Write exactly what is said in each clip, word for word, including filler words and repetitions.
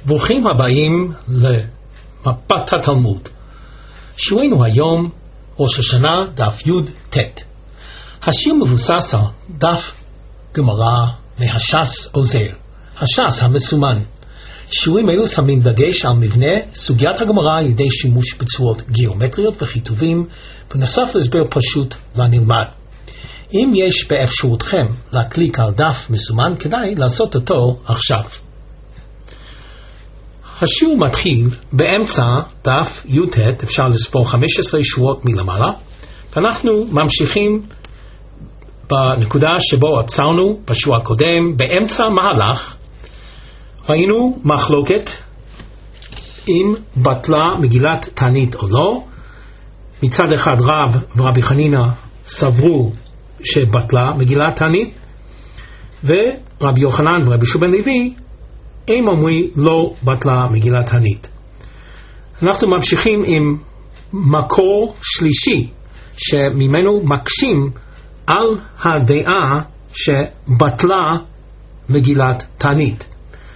ברוכים הבאים למפת התלמוד. שיעורנו היום ראש השנה דף י"ט. השיר מבוסס על דף גמרא מהש"ס עוזר, הש"ס המסומן. שיעורים אלו שמים דגש על מבנה סוגיית הגמרא על ידי שימוש בצורות גיאומטריות וכיתובים, בנוסף להסבר פשוט לנלמד. אם יש באפשרותכם להקליק על דף מסומן, כדאי לעשות אותו עכשיו. השיעור מתחיל באמצע דף י"ט, אפשר לספור חמש עשרה שורות מלמעלה, ואנחנו ממשיכים בנקודה שבו עצרנו בשיעור הקודם. באמצע מהלך ראינו מחלוקת אם בטלה מגילת תענית או לא. מצד אחד רב ורבי חנינא סברו שבטלה מגילת תענית, ורבי יוחנן ורבי יהושע בן לוי הם אומרים לא בטלה מגילת תענית. אנחנו ממשיכים עם מקור שלישי שממנו מקשים על הדעה שבטלה מגילת תענית.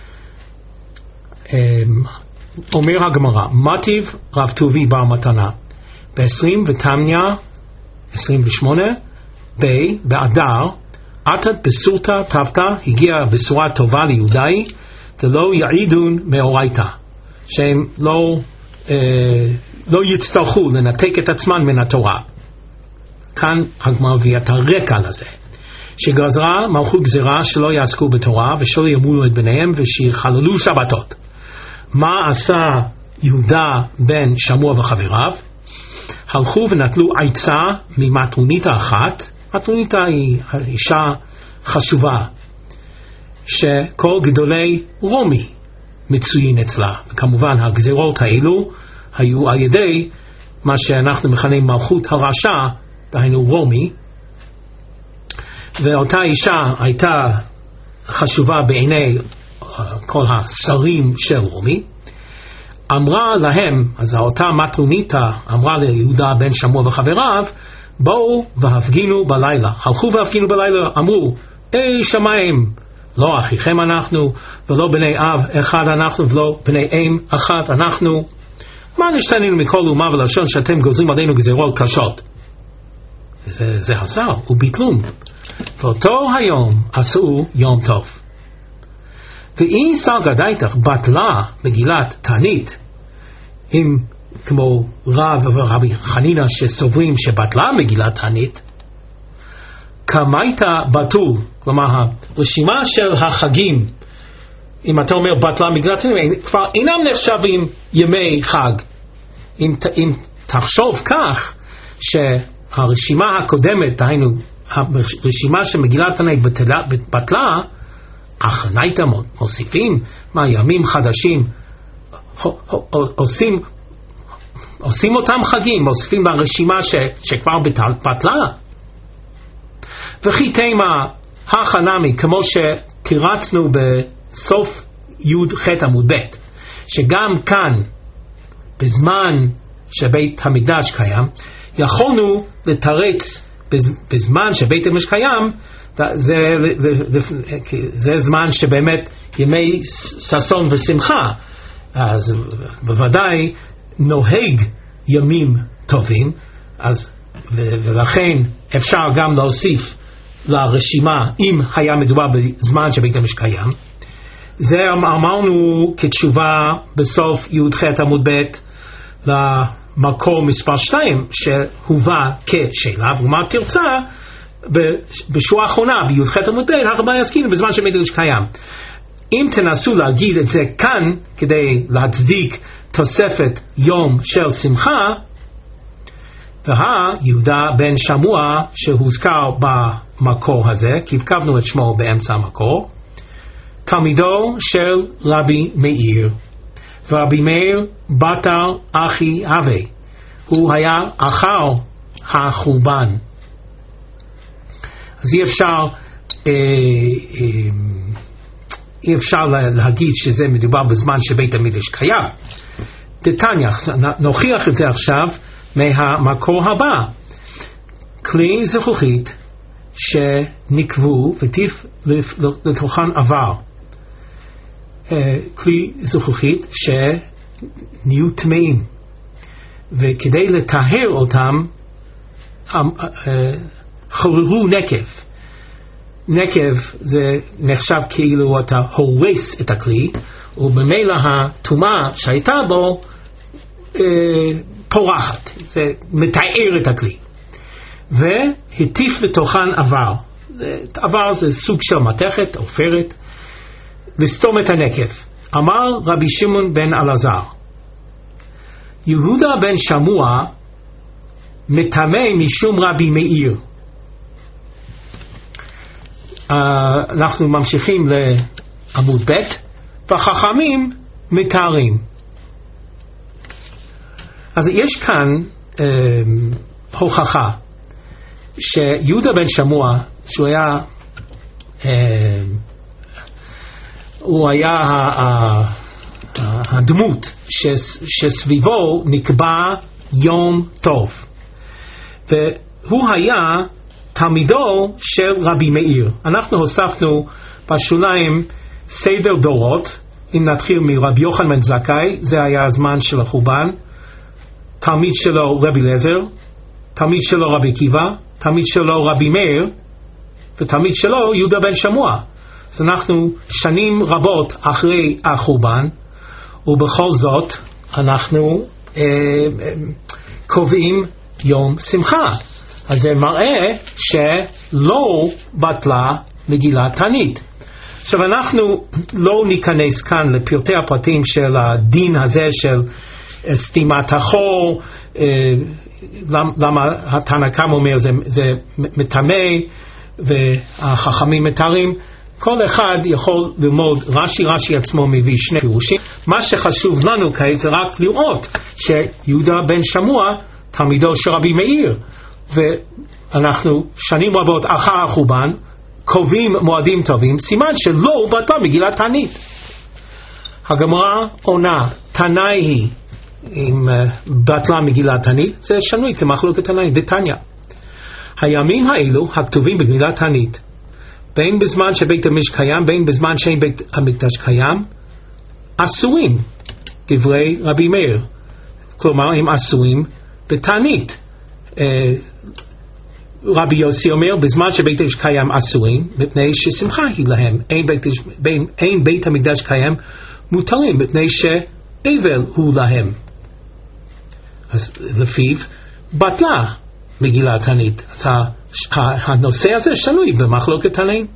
אומר הגמרא, מטיב רב טובי בר מתנה ב-עשרים ותמניה עשרים ושמונה ב באדר עתת בסורתא תפתא, הגיעה בשורה טובה ליהודאי ולא יעידון מאורייתא, שהם לא, אה, לא יצטרכו לנתק את עצמן מן התורה. כאן הגמרא מביא את הרקע לזה, שגזרה מלכות גזירה שלא יעסקו בתורה ושלא ימולו את בניהם ושיחללו שבתות. מה עשה יהודה בן שמוע וחבריו? הלכו ונטלו עצה ממטרוניתא אחת. מטרוניתא היא אישה חשובה שכל גדולי רומי מצויים אצלה, וכמובן הגזירות האלו היו על ידי מה שאנחנו מכנים מלכות הרשע, דהיינו רומי, ואותה אישה הייתה חשובה בעיני כל השרים של רומי. אמרה להם, אז אותה מטרוניתא אמרה ליהודה בן שמוע וחבריו, בואו והפגינו בלילה. הלכו והפגינו בלילה, אמרו, אי שמיים, לא אחיכם אנחנו, ולא בני אב אחד אנחנו, ולא בני אם אחת אנחנו. מה נשתנינו מכל אומה ולשון שאתם גוזרים עלינו גזירות קשות? וזה זה עזר, וביטלום. ואותו היום עשו יום טוב. ואי סלגא דייתך בטלה מגילת תענית, אם כמו רב ורבי חנינא שסוברים שבטלה מגילת תענית, כמייתא בטול, כלומר הרשימה של החגים, אם אתה אומר בטלה מגילת תענית, כבר אינם נחשבים ימי חג. אם, אם תחשוב כך שהרשימה הקודמת, דהיינו הרשימה של מגילת תענית בטלה, אך נייתא מוסיפים מה ימים חדשים, עושים עושים אותם חגים, מוסיפים לרשימה ש, שכבר בטלה. וכי תימה החנמי, כמו שקרצנו בסוף י"ח עמוד ב', שגם כאן בזמן שבית המקדש קיים יכולנו לתרץ בזמן שבית המקדש קיים, זה, זה זמן שבאמת ימי ששון ושמחה, אז בוודאי נוהג ימים טובים, אז ולכן אפשר גם להוסיף לרשימה אם היה מדובר בזמן שבית המקדש קיים. זה אמרנו כתשובה בסוף י"ח עמוד ב' למקור מספר שתיים שהובא כשאלה, ומה תרצה בשורה האחרונה בי"ח עמוד ב' הרבה יסכינו בזמן שבית המקדש קיים. אם תנסו להגיד את זה כאן כדי להצדיק תוספת יום של שמחה, והה יהודה בן שמוע שהוזכר במקור הזה, כי הבקבנו את שמו באמצע המקור, תלמידו של רבי מאיר, ורבי מאיר בתר אחי אבי, הוא היה אחר החורבן. אז אי אפשר אה, אה, אי אפשר להגיד שזה מדובר בזמן שבית המקדש קיים. דתניא, נוכיח את זה עכשיו מהמקור הבא. כלי זכוכית שנקבו וטיף לתוכן עבר, כלי זכוכית שנהיו טמאים, וכדי לטהר אותם חוררו נקב. נקב זה נחשב כאילו אתה הורס את הכלי, ובמילא הטומאה שהייתה בו אה, פורחת, זה מתאר את הכלי. והטיף לתוכן עבר. זה, עבר זה סוג של מתכת, עופרת, לסתום את הנקב. אמר רבי שמעון בן אלעזר, יהודה בן שמוע מטמא משום רבי מאיר. Uh, אנחנו ממשיכים לעמוד ב', והחכמים מתארים. אז יש כאן uh, הוכחה שיהודה בן שמוע, שהוא היה uh, הוא היה ה, ה, הדמות ש, שסביבו נקבע יום טוב, והוא היה תלמידו של רבי מאיר. אנחנו הוספנו בשוליים סדר דורות. אם נתחיל מרבי יוחנן בן זכאי, זה היה הזמן של החורבן, תלמיד שלו רבי אליעזר, תלמיד שלו רבי עקיבא, תלמיד שלו רבי מאיר, ותלמיד שלו יהודה בן שמוע. אז אנחנו שנים רבות אחרי החורבן, ובכל זאת אנחנו אה, אה, קובעים יום שמחה. אז זה מראה שלא בטלה מגילת תענית. עכשיו אנחנו לא ניכנס כאן לפרטי הפרטים של הדין הזה של סתימת החור, למה התנא קמא אומר זה, זה מטמא והחכמים מתארים. כל אחד יכול ללמוד, רש"י רש"י עצמו מביא שני פירושים. מה שחשוב לנו כעת זה רק לראות שיהודה בן שמוע תלמידו של רבי מאיר, ואנחנו שנים רבות אחר החורבן קובעים מועדים טובים, סימן שלא בטלה מגילת תענית. הגמרא עונה, תנאי היא אם בטלה מגילת תענית, זה שנוי כמחלוקת תנאים דתניא. הימים האלו הכתובים בגמילת תענית, בין בזמן שבית המקדש קיים בין בזמן שאין בית המקדש קיים, אסורים, דברי רבי מאיר. כלומר הם אסורים בתענית. רבי יוסי אומר בזמן שבית המקדש קיים אסורים, מפני ששמחה היא להם. אין בית, בין, אין בית המקדש קיים מותרים, מפני שאבל הוא להם. אז לפיו בטלה מגילת תענית. אז הנושא הזה שנוי במחלוקת תנאים.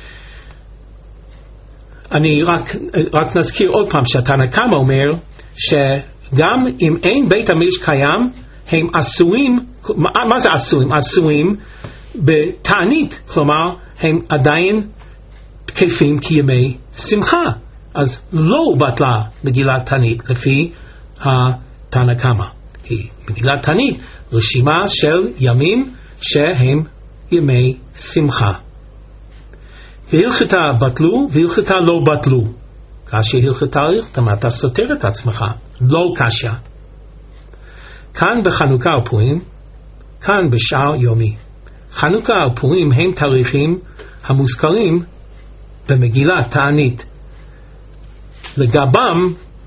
אני רק, רק נזכיר עוד פעם שהתנא קמא אומר שגם אם אין בית המקדש קיים הם אסורים. מה, מה זה אסורים? אסורים בתענית, כלומר הם עדיין תקפים כימי שמחה. אז לא בטלה מגילת תענית לפי התנא קמא, כי מגילת תענית רשימה של ימים שהם ימי שמחה. והלכתה בטלו והלכתה לא בטלו. כאשר הלכתה הלכתה, אתה סותר את עצמך, לא קשיא. כאן בחנוכה ופורים, כאן בשאר יומי. חנוכה ופורים הם תאריכים המוזכרים במגילת תענית. לגבם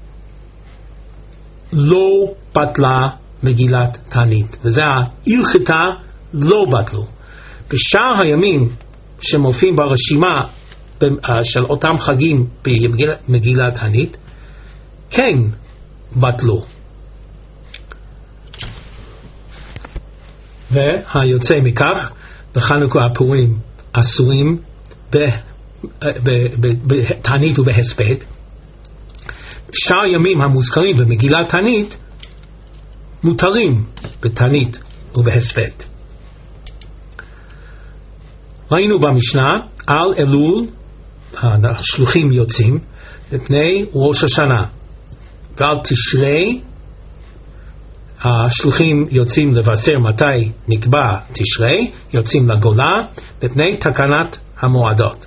לא בטלה מגילת תענית, וזה ההלכתה לא בטלו. בשאר הימים שמופיעים ברשימה של אותם חגים במגילת תענית כן בטלו. והיוצא מכך, בחנוכה הפורים אסורים בתענית ובהספד. שאר ימים המוזכרים במגילת תענית מותרים בתענית ובהספד. ראינו במשנה על אלול השלוחים יוצאים לפני ראש השנה, ועל תשרי השלוחים יוצאים לבשר מתי נקבע תשרי, יוצאים לגולה לפני תקנת המועדות.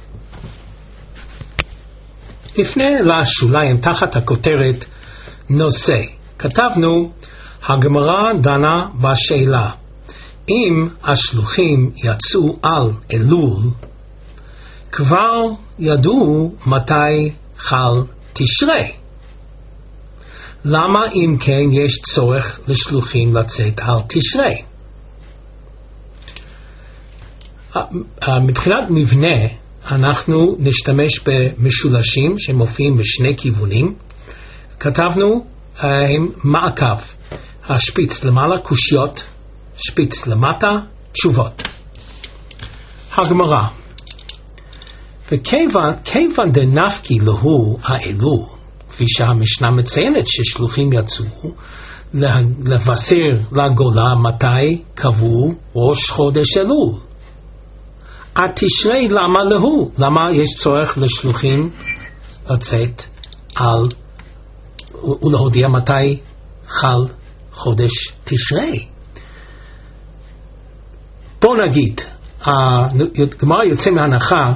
לפני לשוליים תחת הכותרת נושא כתבנו הגמרא דנה בשאלה אם השלוחים יצאו על אלול כבר ידעו מתי חל תשרי. למה אם כן יש צורך לשלוחים לצאת על תשרי? מבחינת מבנה אנחנו נשתמש במשולשים שמופיעים בשני כיוונים. כתבנו עם מעקב, השפיץ למעלה קושיות, שפיץ למטה תשובות. הגמרא, וכיוון דנפקי להו האלו, כפי שהמשנה מציינת ששלוחים יצאו לבשר לגולה מתי קבעו ראש חודש אלול, התשרי למה להו? למה יש צורך לשלוחים לצאת על ולהודיע מתי חל חודש תשרי? בוא נגיד, הגמרא יוצא מהנחה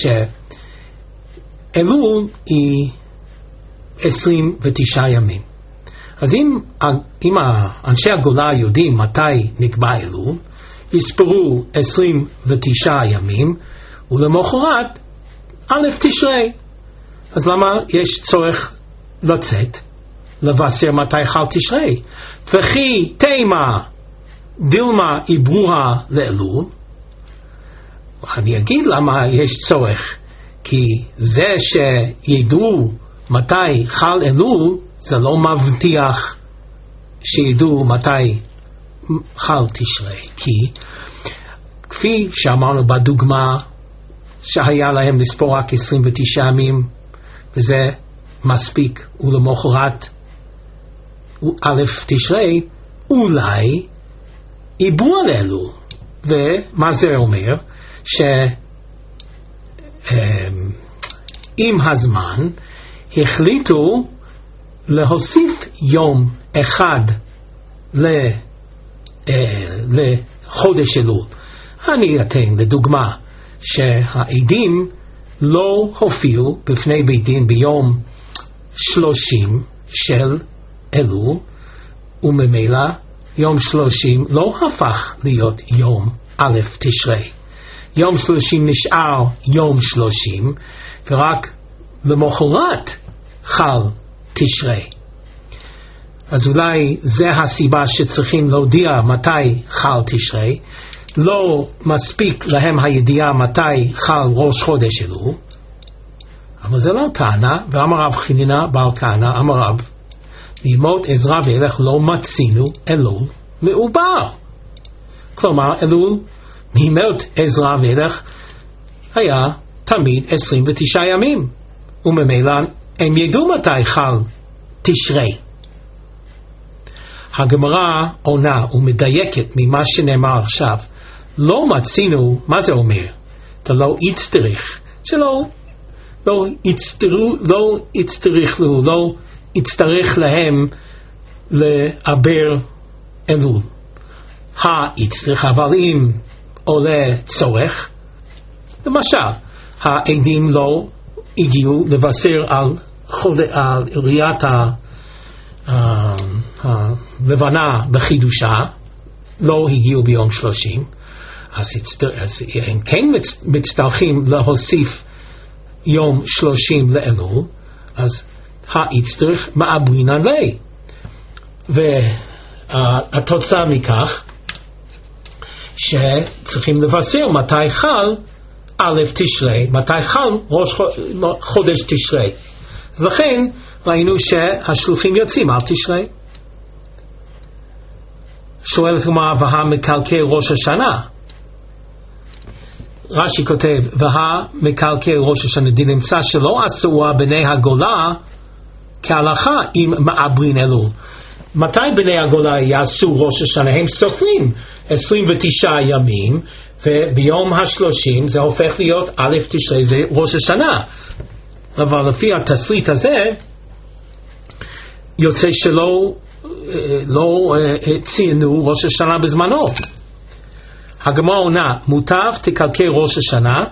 שאלול היא עשרים ותשעה ימים. אז אם, אם אנשי הגולה יודעים מתי נקבע אלול, יספרו עשרים ותשעה ימים ולמחרת א' תשרי. אז למה יש צורך לצאת לבשר מתי חל תשרי? וכי תימה דילמה עברוה לאלול. אני אגיד למה יש צורך, כי זה שידעו מתי חל אלול זה לא מבטיח שידעו מתי חל תשרי, כי כפי שאמרנו בדוגמה שהיה להם לספור רק עשרים ותשעה ימים וזה מספיק, ולמחרת א' תשרי אולי עברו על אלול. ומה זה אומר? שעם הזמן החליטו להוסיף יום אחד לחודש אלול. אני אתן לדוגמה שהעדים לא הופיעו בפני בית דין ביום שלושים של אלול, וממילא יום שלושים לא הפך להיות יום א' תשרי. יום שלושים נשאר יום שלושים, ורק למחרת חל תשרי. אז אולי זה הסיבה שצריכים להודיע מתי חל תשרי. לא מספיק להם הידיעה מתי חל ראש חודש אלול, אבל זה לא טענה. ואמר רב חנינא בר כהנא אמר רב, בימות עזרא וילך לא מצינו אלול מעובר. כלומר אלול מימות עזרא וילך היה תמיד עשרים ותשעה ימים, וממילא הם ידעו מתי חל תשרי. הגמרא עונה ומדייקת ממה שנאמר עכשיו, לא מצינו. מה זה אומר? אתה לא יצטרך, שלא לא יצטרו, לא יצטרך לו, לא יצטרך להם לעבר אלול. היצטרך, אבל אם עולה צורך, למשל העדים לא הגיעו לבשר על, חוד... על ראיית הלבנה בחידושה, לא הגיעו ביום שלושים, אז, יצטר... אז הם כן מצטרכים להוסיף יום שלושים לאלול, אז היצטרך מעברינן לי. והתוצאה מכך שצריכים לבשר מתי חל א' תשרי, מתי חל ראש חודש תשרי. אז לכן ראינו שהשלוחים יוצאים על תשרי. שואלת הגמרא, והא מקלקל ראש השנה? רש"י כותב, והא מקלקל ראש השנה, דנמצא שלא עשו בני הגולה כהלכה אם מעברין אלול. מתי בני הגולה יעשו ראש השנה? הם סופרים עשרים ותשעה ימים, וביום השלושים זה הופך להיות א' תשרי, זה ראש השנה. אבל לפי התסריט הזה יוצא שלא לא ציינו ראש השנה בזמנו. הגמרא עונה, מוטב תקלקל ראש השנה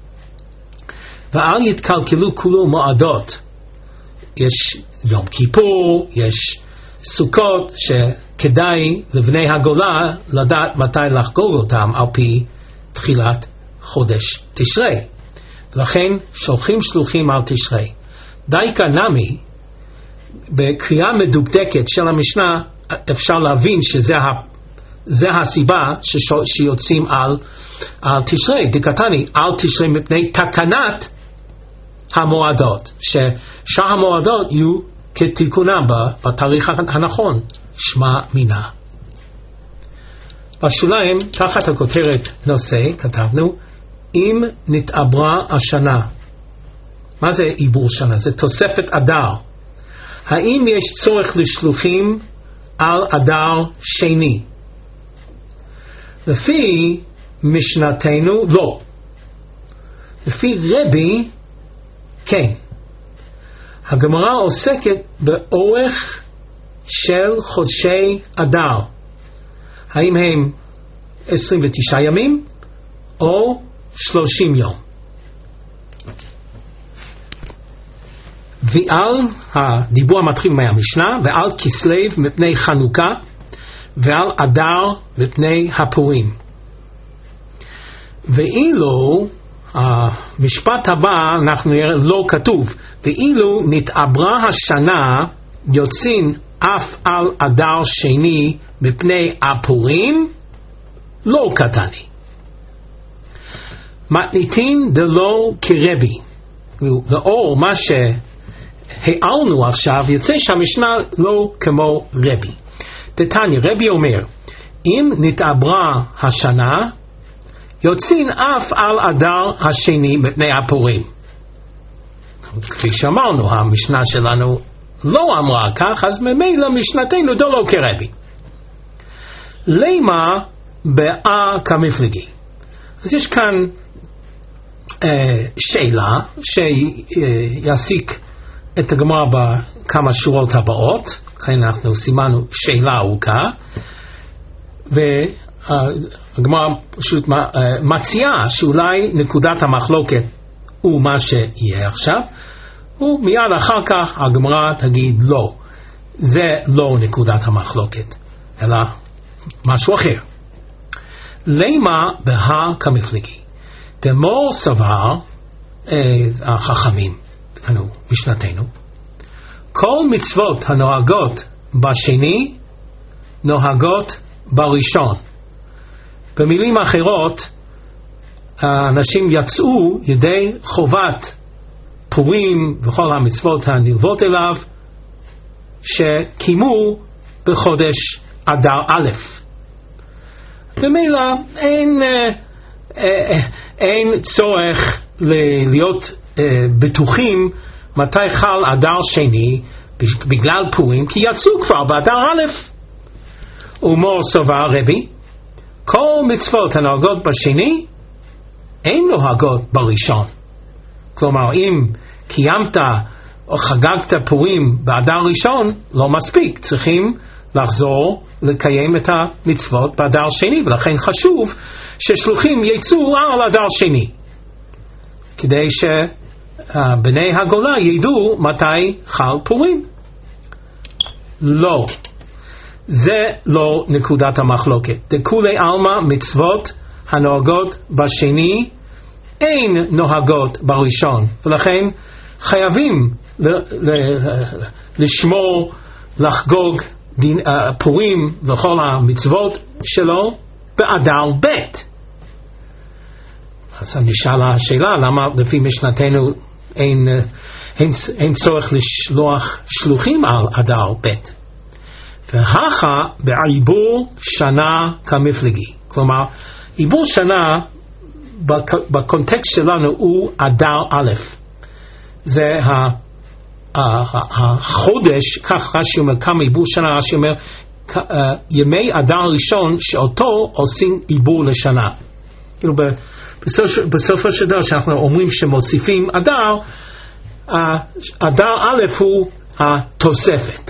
ואל יתקלקלו כולו מועדות. יש יום כיפור, יש סוכות שכדאי לבני הגולה לדעת מתי לחגוג אותם על פי תחילת חודש תשרי. לכן שולחים שלוחים על תשרי. דייקה נמי, בקריאה מדוקדקת של המשנה, אפשר להבין שזה זה הסיבה שיוצאים על, על תשרי. דקתני, על תשרי מפני תקנת המועדות, ששאר המועדות יהיו כתיקונם בתאריך הנכון, שמע מינה. בשוליים, תחת הכותרת נושא, כתבנו, אם נתעברה השנה. מה זה עיבור שנה? זה תוספת אדר. האם יש צורך לשלוחים על אדר שני? לפי משנתנו, לא. לפי רבי, כן. הגמרא עוסקת באורך של חודשי אדר. האם הם עשרים ותשעה ימים או שלושים יום? ועל הדיבור המתחיל מהמשנה, ועל כסלו מפני חנוכה, ועל אדר מפני הפורים. ואילו המשפט הבא אנחנו נראה לא כתוב, ואילו נתעברה השנה יוצאים אף על אדר שני מפני הפורים, לא קטני. מתניתין דלא כרבי. לאור מה שהעלנו עכשיו, יוצא שהמשנה לא כמו רבי. דתניא, רבי אומר, אם נתעברה השנה, יוצאים אף על אדר השני מפני הפורים. כפי שאמרנו, המשנה שלנו לא אמרה כך, אז ממילא משנתנו דלא כרבי. למה באה כמפלגי? אז יש כאן אה, שאלה שיעסיק את הגמרא בכמה שורות הבאות, לכן אנחנו סימנו שאלה ארוכה, והגמרא פשוט מציעה שאולי נקודת המחלוקת הוא מה שיהיה עכשיו, ומיד אחר כך הגמרא תגיד לא, זה לא נקודת המחלוקת, אלא משהו אחר. למה בה כמפלגי? דמור סבר החכמים, אנו משנתנו, כל מצוות הנוהגות בשני נוהגות בראשון. במילים אחרות, האנשים יצאו ידי חובת פורים וכל המצוות הנלוות אליו שקיימו בחודש אדר א'. במילא אין, אין צורך להיות בטוחים מתי חל אדר שני בגלל פורים, כי יצאו כבר באדר א'. ומור סבר רבי, כל מצוות הנוהגות בשני אין נוהגות בראשון. כלומר, אם קיימת או חגגת פורים באדר ראשון, לא מספיק, צריכים לחזור לקיים את המצוות באדר שני, ולכן חשוב ששלוחים יצאו על אדר שני, כדי שבני הגולה ידעו מתי חל פורים. לא, זה לא נקודת המחלוקת. דכולי עלמא מצוות הנוהגות בשני אין נוהגות בראשון, ולכן חייבים ל- ל- לשמור, לחגוג דין, uh, פורים וכל המצוות שלו באדר ב'. אז נשאלה השאלה, למה לפי משנתנו אין, אין, אין צורך לשלוח שלוחים על אדר ב'. והכה בעיבור שנה כמפלגי. כלומר, עיבור שנה בקונטקסט שלנו הוא אדר א'. זה החודש, כך רש"י אומר, כמה עיבור שנה, רש"י אומר, ימי אדר ראשון שאותו עושים עיבור לשנה. כאילו בסופו של דבר שאנחנו אומרים שמוסיפים אדר, אדר א' הוא התוספת.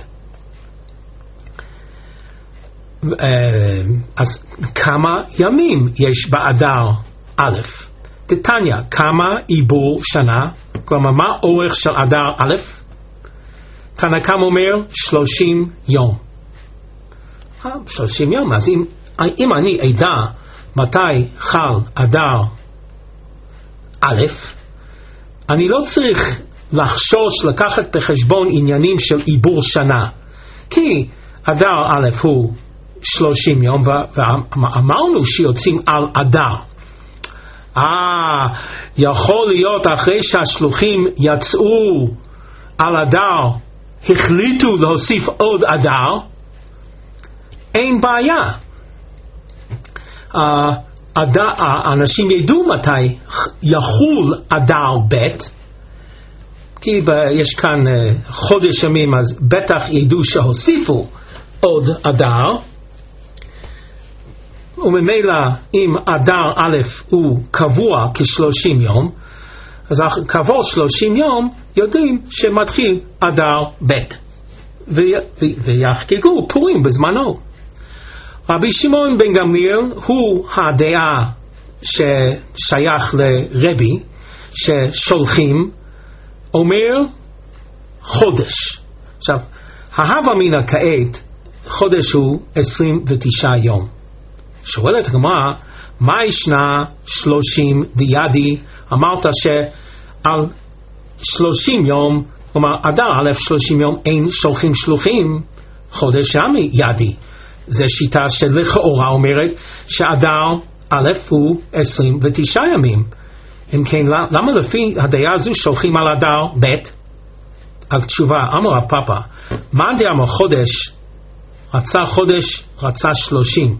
אז כמה ימים יש באדר א'? דתניא, כמה עיבור שנה? כלומר, מה אורך של אדר א'? תנא קמא אומר שלושים יום. שלושים יום. אז אם, אם אני אדע מתי חל אדר א', אני לא צריך לחשוש לקחת בחשבון עניינים של עיבור שנה, כי אדר א' הוא שלושים יום, ואמרנו שיוצאים על אדר. אה, יכול להיות אחרי שהשלוחים יצאו על אדר, החליטו להוסיף עוד אדר, אין בעיה. האנשים ידעו מתי יחול אדר ב', כי יש כאן חודש ימים, אז בטח ידעו שהוסיפו עוד אדר, וממילא אם אדר א' הוא קבוע כשלושים יום, אז כעבור שלושים יום יודעים שמתחיל אדר ב' ויחגגו פורים בזמנו. רבי שמעון בן גמליאל הוא הדעה ששייך לרבי, ששולחים, אומר חודש. עכשיו, ההווה אמינא כעת, חודש הוא עשרים ותשעה יום. שואלת הגמרא, מה ישנה שלושים דיאדי? אמרת שעל שלושים יום, כלומר אדר א' שלושים יום אין שולחים שלוחים, חודש ימי ידי. זה שיטה שלכאורה אומרת שאדר א' הוא עשרים ותשעה ימים. אם כן, למה לפי הדעה הזו שולחים על אדר ב'? התשובה, אמר הפאפה, מה דעה מחודש? רצה חודש, רצה שלושים.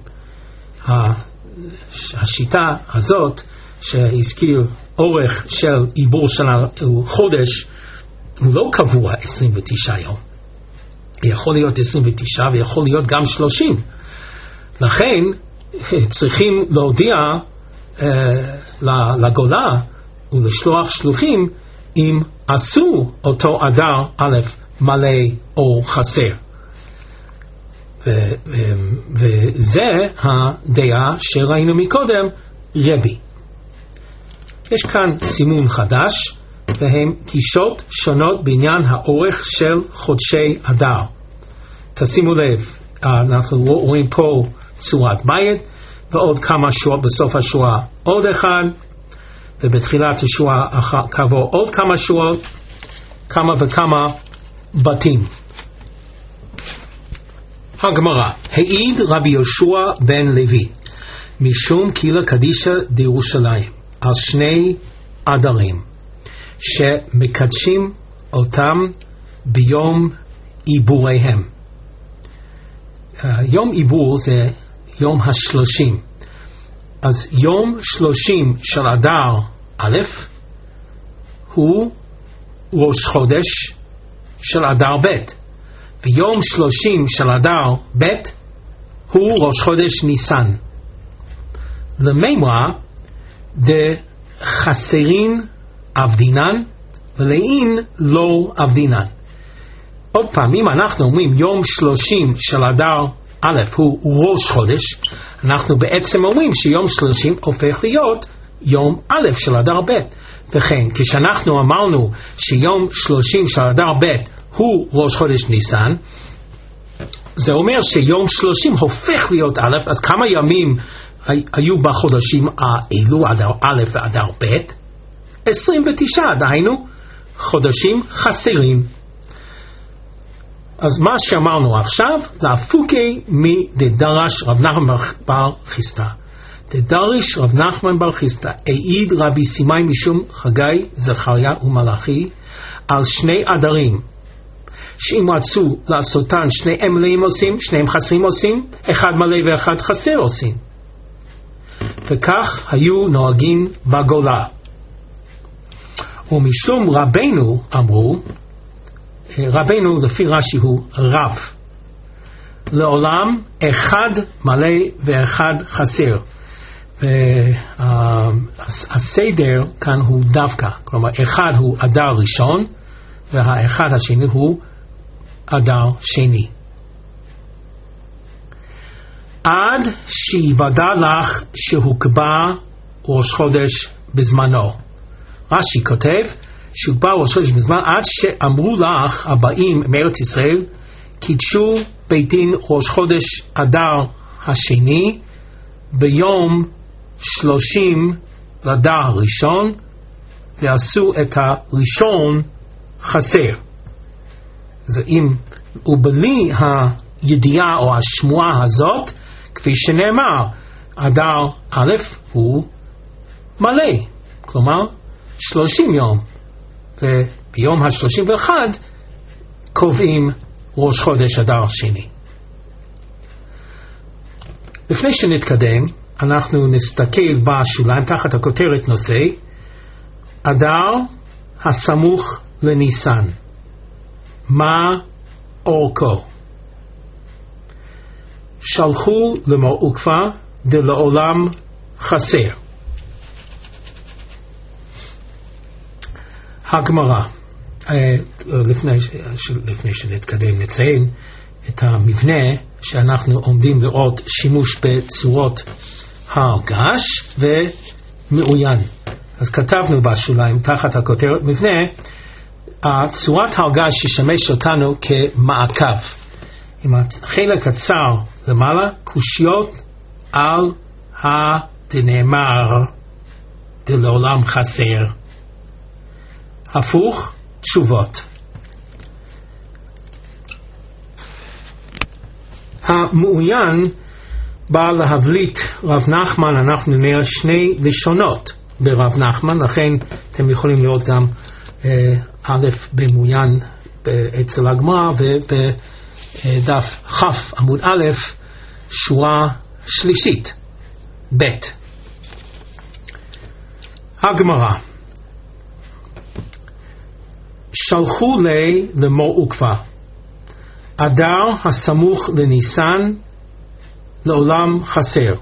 השיטה הזאת שהזכיר אורך של עיבור שנה הוא חודש, הוא לא קבוע עשרים ותשעה יום. יכול להיות עשרים ותשע ויכול להיות גם שלושים. לכן צריכים להודיע אה, לגולה ולשלוח שלוחים אם עשו אותו אדר א' מלא או חסר. ו- ו- וזה הדעה שראינו מקודם, רבי. יש כאן סימון חדש, והם גישות שונות בעניין האורך של חודשי אדר. תשימו לב, אנחנו רואים פה צורת בית, ועוד כמה שעות בסוף השורה עוד אחד, ובתחילת השורה כעבור עוד כמה שעות, כמה וכמה בתים. הגמרא, העיד רבי יהושע בן לוי משום קהילה קדישא דירושלים על שני אדרים שמקדשים אותם ביום עיבוריהם. יום עיבור זה יום השלושים, אז יום שלושים של אדר א' הוא ראש חודש של אדר ב', ויום שלושים של אדר ב' הוא ראש חודש ניסן. למימרה דחסרין עבדינן ולאין לא עבדינן. עוד פעם, אם אנחנו אומרים יום שלושים של אדר א' הוא ראש חודש, אנחנו בעצם אומרים שיום שלושים הופך להיות יום א' של אדר ב'. וכן, כשאנחנו אמרנו שיום שלושים של אדר ב' הוא ראש חודש ניסן, זה אומר שיום שלושים הופך להיות א', אז כמה ימים היו בחודשים האלו, אדר א' ואדר ב'? עשרים ותשע, דהיינו חודשים חסרים. אז מה שאמרנו עכשיו, להפוקי מדדרש רב נחמן בר חיסדא. דדרש רב נחמן בר חיסדא, העיד רבי סימאי משום חגי, זכריה ומלאכי, על שני אדרים, שאם רצו לעשותן שניהם מלאים עושים, שניהם חסרים עושים, אחד מלא ואחד חסר עושים. וכך היו נוהגים בגולה. ומשום רבנו אמרו, רבנו לפי רש"י הוא רב, לעולם אחד מלא ואחד חסר. והסדר כאן הוא דווקא, כלומר אחד הוא אדר ראשון והאחד השני הוא אדר שני. עד שיוודע לך שהוקבע ראש חודש בזמנו. רש"י כותב שהוקבע ראש חודש בזמן עד שאמרו לך הבאים מארץ ישראל קידשו בית דין ראש חודש אדר השני ביום שלושים לדר ראשון, ועשו את הראשון חסר. זה אם, ובלי הידיעה או השמועה הזאת, כפי שנאמר, אדר א' הוא מלא, כלומר שלושים יום, וביום ה-שלושים ואחד קובעים ראש חודש אדר שני. לפני שנתקדם, אנחנו נסתכל בשוליים תחת הכותרת נושא אדר הסמוך לניסן. מה אורכו? שלחו לאמור עוקבא דלעולם חסר. הגמרא, לפני, לפני שנתקדם נציין את המבנה שאנחנו עומדים לראות שימוש בצורות הרגש ומעוין. אז כתבנו בשוליים תחת הכותרת מבנה, צורת הרגש ששמש אותנו כמעקב. עם החלק הצר למעלה, קושיות על הדנאמר דלעולם חסר. הפוך, תשובות. המעוין בא להבליט רב נחמן, אנחנו נראה שני לשונות ברב נחמן, לכן אתם יכולים לראות גם אה, א' במעוין אצל הגמרא, ובדף כ' עמוד א' שורה שלישית ב'. הגמרא, שלחו לי לאמור עוקבא אדר הסמוך לניסן לעולם חסר,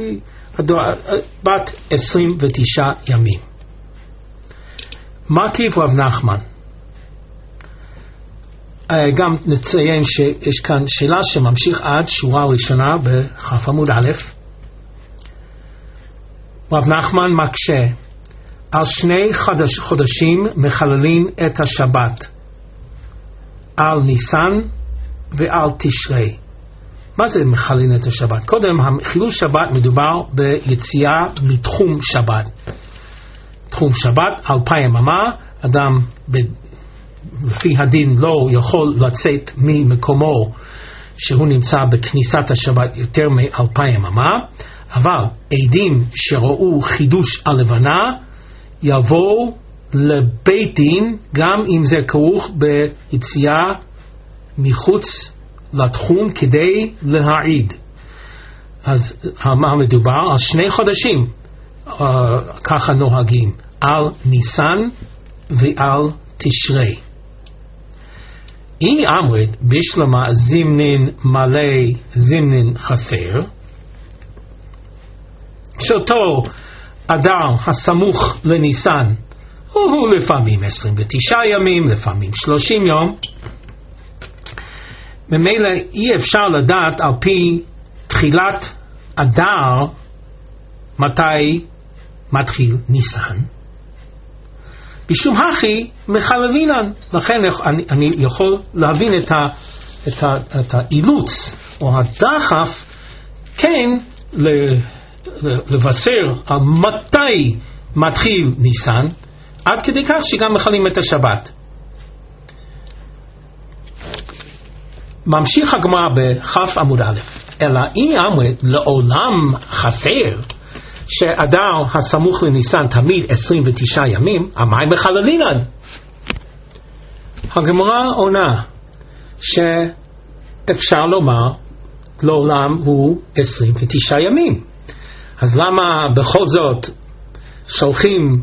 בת עשרים ותשעה ימים. מה טיב רב נחמן? גם נציין שיש כאן שאלה שממשיך עד שורה ראשונה בכף עמוד א'. רב נחמן מקשה על שני חודש, חודשים מחללים את השבת, על ניסן ועל תשרי. מה זה מחללים את השבת? קודם, חילול שבת מדובר ביציאה מתחום שבת. תחום שבת, אלפי יממה, אדם ב, לפי הדין לא יכול לצאת ממקומו שהוא נמצא בכניסת השבת יותר מאלפי יממה, אבל עדים שראו חידוש הלבנה יבואו לבית דין גם אם זה כרוך ביציאה מחוץ לתחום כדי להעיד. אז מה מדובר? על שני חודשים uh, ככה נוהגים, על ניסן ועל תשרי. אי אמרת בשלמה זמנין מלא זמנין חסר, שאותו אדר הסמוך לניסן הוא לפעמים עשרים ותשעה ימים, לפעמים שלושים יום. ממילא אי אפשר לדעת על פי תחילת אדר מתי מתחיל ניסן. בשום הכי מחללינן. לכן אני, אני יכול להבין את, ה, את, ה, את האילוץ או הדחף כן לבשר על מתי מתחיל ניסן, עד כדי כך שגם מחללים את השבת. ממשיך הגמרא בכף עמוד א', אלא אי אמרת לעולם חסר, שאדר הסמוך לניסן תמיד עשרים ותשעה ימים, המים מחללינן. הגמרא עונה שאפשר לומר לעולם הוא עשרים ותשעה ימים. אז למה בכל זאת שולחים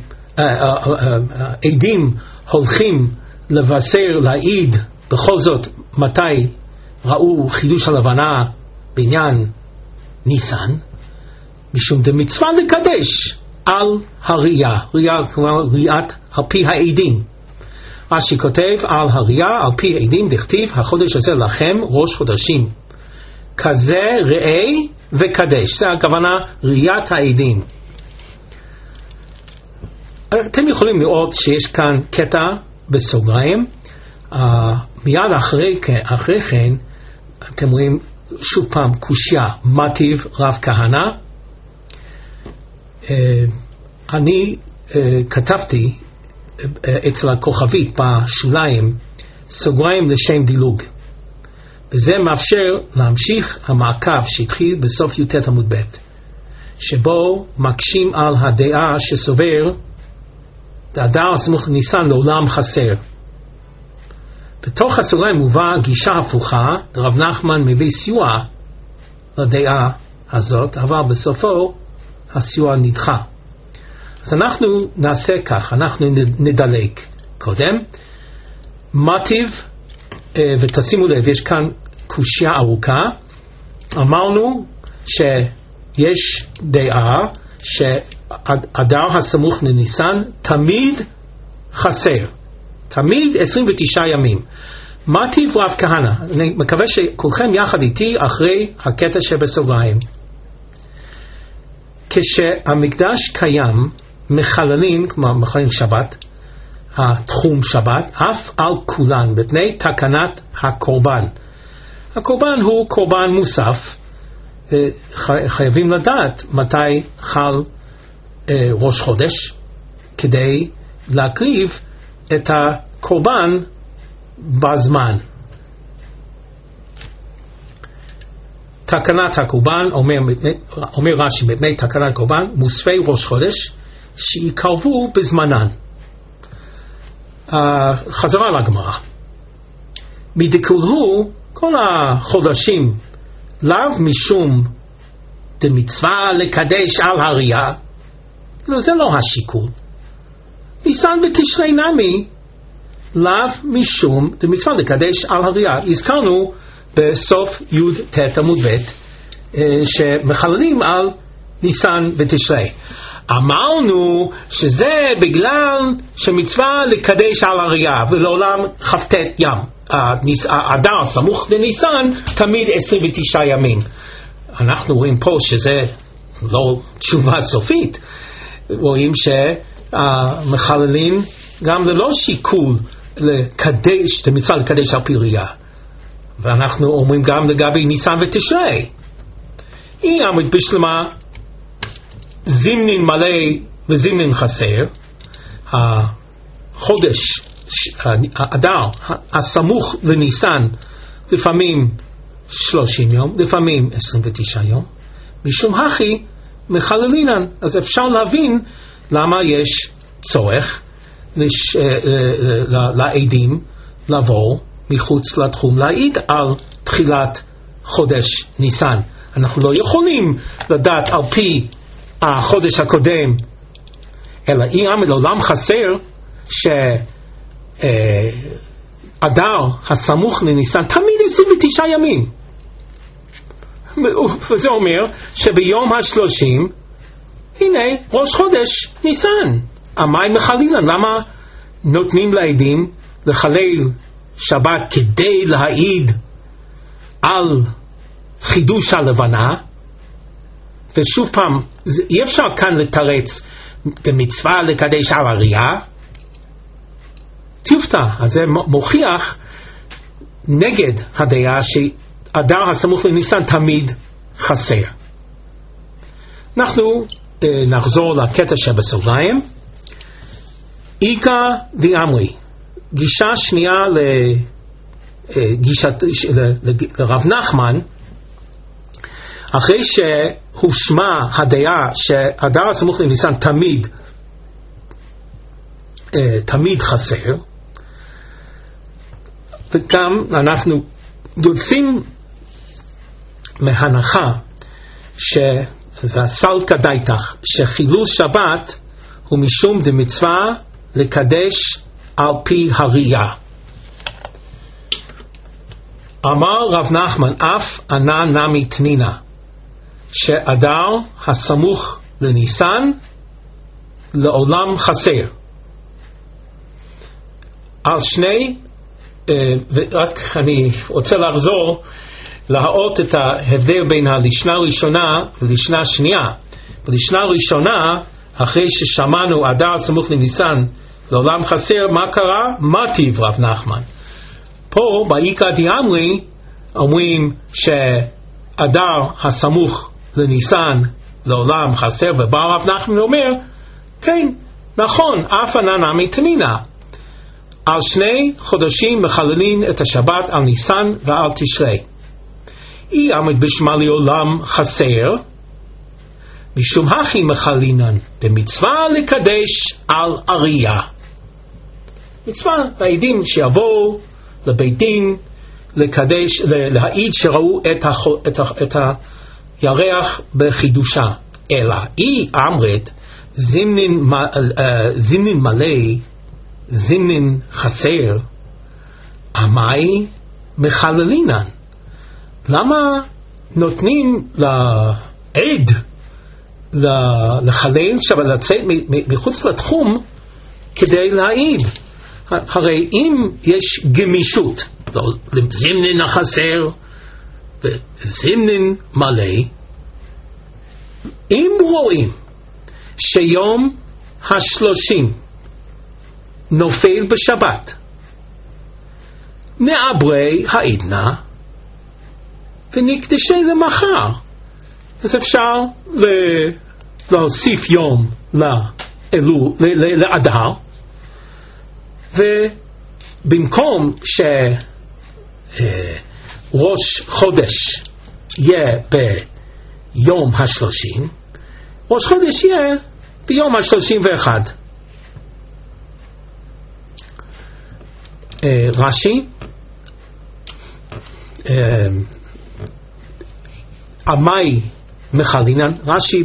עדים הולכים לבשר להעיד בכל זאת מתי ראו חידוש הלבנה בעניין ניסן? משום דמצווה לקדש על הראייה, ראייה כלומר ראיית על פי העדים. רש"י כותב על הראייה על פי העדים דכתיב החודש הזה לכם ראש חודשים, כזה ראה וקדש. זה הכוונה ראיית העדים. אתם יכולים לראות שיש כאן קטע בסוגריים, uh, מיד אחרי, אחרי כן אתם רואים שוב פעם קושיה מטיב רב כהנא. uh, אני uh, כתבתי אצל הכוכבית בשוליים סוגריים לשם דילוג, וזה מאפשר להמשיך המעקב שהתחיל בסוף י"ט עמוד ב', שבו מקשים על הדעה שסובר אדר הסמוך לניסן לעולם חסר. בתוך הסוגריים מובא גישה הפוכה, רב נחמן מביא סיוע לדעה הזאת, אבל בסופו הסיוע נדחה. אז אנחנו נעשה כך, אנחנו נדלג קודם מטיב, ותשימו לב, יש כאן קושיה ארוכה. אמרנו שיש דעה שאדר הסמוך לניסן תמיד חסר, תמיד עשרים ותשעה ימים. מטיב רב כהנא, אני מקווה שכולכם יחד איתי אחרי הקטע שבסוגריים. כשהמקדש קיים, מחללים, כמו מחללים שבת, התחום שבת, אף על כולן, בפני תקנת הקורבן. הקורבן הוא קורבן מוסף, וחייבים לדעת מתי חל אה, ראש חודש, כדי להקריב את הקורבן בזמן. תקנת הקורבן, אומר, אומר רש"י, בפני תקנת הקורבן, מוספי ראש חודש, שיקרבו בזמנן. Uh, חזרה לגמרא. מדכולהו, כל החודשים, לאו משום דמצווה לקדש על הרייה, לא, זה לא השיקול. ניסן ותשרי נמי, לאו משום דמצווה לקדש על הרייה. הזכרנו בסוף י"ט עמוד ב' שמחללים על ניסן ותשרי. אמרנו שזה בגלל שמצווה לקדש על הרייה, ולעולם כ"ט ים, אדר סמוך לניסן תמיד עשרים ותשעה ימים. אנחנו רואים פה שזה לא תשובה סופית, רואים שהמחללים גם ללא שיקול לקדש, את המצווה לקדש על פי רייה, ואנחנו אומרים גם לגבי ניסן ותשרי. היא עמוד בשלמה זימנין מלא וזימנין חסר. החודש אדר הסמוך לניסן לפעמים שלושים יום, לפעמים עשרים ותשעה יום, משום הכי מחללינן. אז אפשר להבין למה יש צורך לש... לעדים לבוא מחוץ לתחום להעיד על תחילת חודש ניסן. אנחנו לא יכולים לדעת על פי החודש הקודם, אלא אי עמד לעולם חסר שאדר הסמוך לניסן תמיד עשרים ותשעה ימים, וזה אומר שביום השלושים הנה ראש חודש ניסן. המים מחלילן. למה נותנים לעדים לחלל שבת? כדי להעיד על חידוש הלבנה. ושוב פעם, אי אפשר כאן לתרץ במצווה לקדש על הרייה. תופתע, אז זה מוכיח נגד הדעה שאדר הסמוך לניסן תמיד חסר. אנחנו אה, נחזור לקטע שבסוגריים. איקה דיאמרי, גישה שנייה לגישת, לרב נחמן, אחרי שהושמע הדעה שאדר הסמוך לניסן תמיד תמיד חסר, וגם אנחנו יוצאים מהנחה שזה הסלקא דייתך, שחילול שבת הוא משום דמצווה לקדש על פי הרייה. אמר רב נחמן אף ענה נמי תנינה, שאדר הסמוך לניסן לעולם חסר. על שני, ורק אני רוצה לחזור להראות את ההבדל בין הלשנה הראשונה ולשנה השנייה. בלשנה הראשונה, אחרי ששמענו אדר סמוך לניסן לעולם חסר, מה קרה? מטיב רב נחמן. פה באיקא דיאמרי אומרים שאדר הסמוך לניסן לעולם חסר, ובא רב נחמן אומר כן, נכון, אף נמי תנינה. על שני חודשים מחללים את השבת, על ניסן ועל תשרי. אי עמד בשמה לעולם חסר, משום הכי מחלינן, במצווה לקדש על אריה. מצווה לעדים שיבואו לבית דין, לקדש, להעיד שראו את, הח, את, ה, את הירח בחידושה. אלא אי עמד זמנין, זמנין מלא, זמנין חסר, עמי מחללינן. למה נותנים לעד לחלל שבת, לצאת מחוץ לתחום כדי להעיד? הרי אם יש גמישות, זמנין החסר וזמנין מלא, אם רואים שיום השלושים נופל בשבת, נעברי העדנה ונקדשי למחר, אז אפשר להוסיף יום לאלו, לאדר, ובמקום שראש חודש יהיה ביום השלושים, ראש חודש יהיה ביום השלושים ואחד. רש"י, עמי מחלינן, רש"י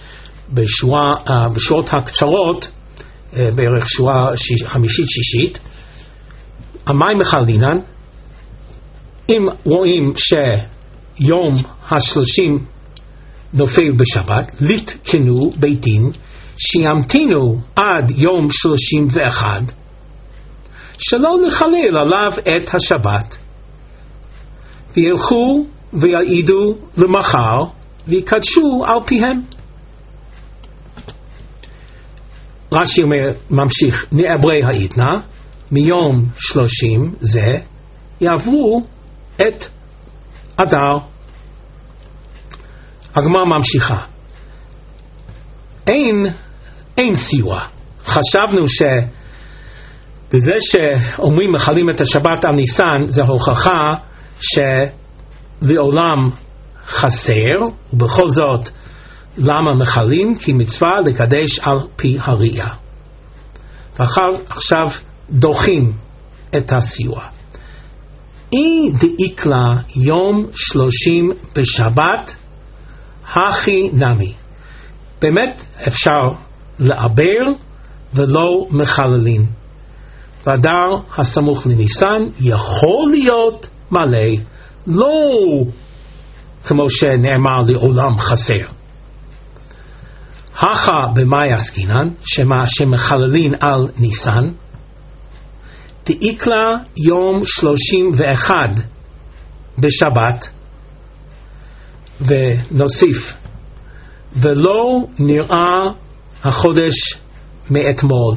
בשורות הקצרות, בערך שורה חמישית שישית, עמי מחלינן, אם רואים שיום השלושים נופל בשבת, לתקנו בית דין שימתינו עד יום שלושים ואחד, שלא לחלל עליו את השבת, וילכו ויעידו למחר ויקדשו על פיהם. רש"י אומר, ממשיך, נעברי העדנה מיום שלושים זה יעברו את אדר. הגמרא ממשיכה, אין אין סיוע. חשבנו שבזה שאומרים מחללים את השבת על ניסן זה הוכחה שלעולם חסר, ובכל זאת למה מחללים? כי מצווה לקדש על פי הראייה. ועכשיו דוחים את הסיוע. אי דאיקלה יום שלושים בשבת הכי נמי. באמת אפשר לעבר ולא מחללים. ואדר הסמוך לניסן יכול להיות מלא, לא כמו שנאמר לעולם חסר. הכה במאי עסקינן, שמה שמחללים על ניסן, דאיקלה יום שלושים ואחד בשבת, ונוסיף, ולא נראה החודש מאתמול.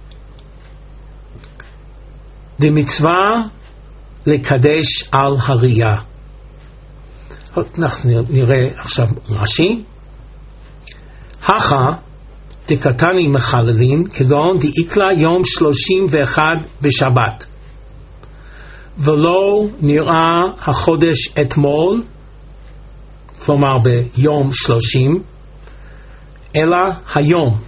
דמצווה לקדש על הראייה. אנחנו נראה עכשיו רש"י. הכה דקתני מחללים כגון דאיקלה יום שלושים ואחד בשבת, ולא נראה החודש אתמול, כלומר ביום שלושים, אלא היום.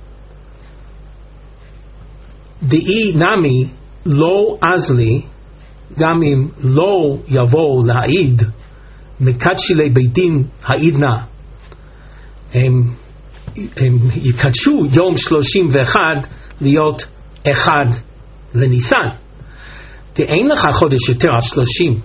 דאי נמי לא אז לי, גם אם לא יבוא להעיד מקדשי לבית דין העידנה, הם, הם יקדשו יום שלושים ואחד להיות אחד לניסן. אין לך חודש יותר על שלושים.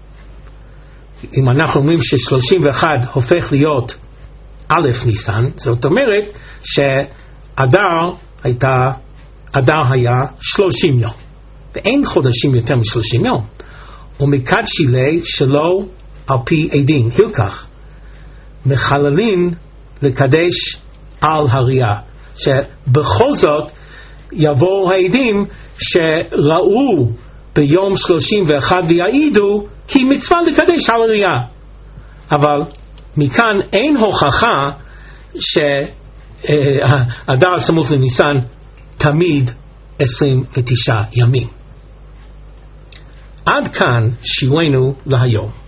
אם אנחנו אומרים ש-שלושים ואחד הופך להיות א' ניסן, זאת אומרת שאדר הייתה, אדר היה שלושים יום. ואין חודשים יותר מ-שלושים יום. ומקדשי לי שלא על פי עדין, הלקח, מחללים לקדש על הראייה. שבכל זאת יבואו העדים שראו ביום שלושים ואחד ויעידו כי מצווה לקדש על הראייה. אבל מכאן אין הוכחה שהדר הסמוך לניסן תמיד עשרים ותשעה ימים. עד כאן שיעורנו להיום.